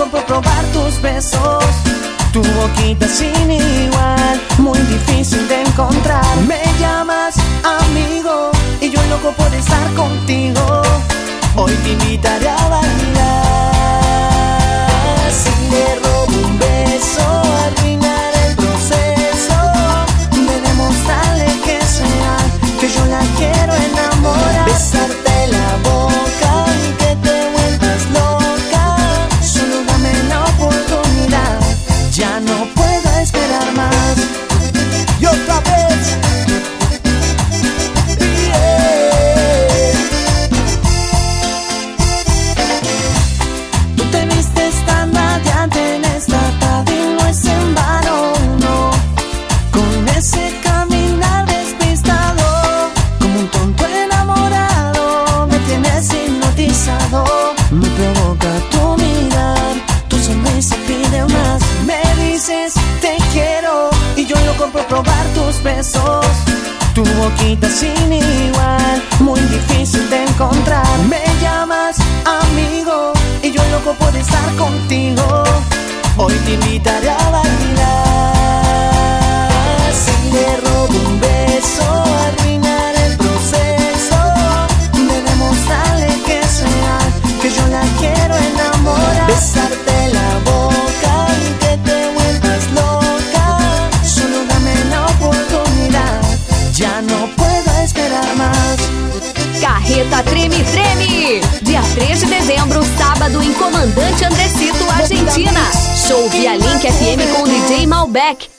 compro probar tus besos, tu boquita sin igual, muy difícil de encontrar. Me llamas amigo y yo loco por estar contigo. Hoy te invitaré a bailar. Si le robo un beso, arruinar el proceso de demostrarle que es real, que yo la quiero enamorar. Besarte la boca y que te vuelvas loca. Solo dame la oportunidad, ya no puedo esperar más. Y otra vez, yeah. Tú te vistes tan radiante en esta tarde y no es en vano, no. Con ese caminar despistado, como un tonto enamorado, me tienes hipnotizado. Me provoca tu mirar, tu sonrisa pide más. Me dices te quiero y yo loco por probar tus besos, tu boquita sin igual, muy difícil de encontrar. Me llamas amigo y yo loco por estar contigo. Hoy te invitaré a bailar. Si le robo un beso, arruinar el proceso de demostrarle que es real, que yo la quiero enamorar. Besarte la boca y que te vuelvas loca. Solo dame la oportunidad, ya no puedo esperar más. Carreta Treme Treme! Dia 3 de dezembro, sábado, em Comandante Andresito, Argentina. Show via Link FM com DJ Malbec.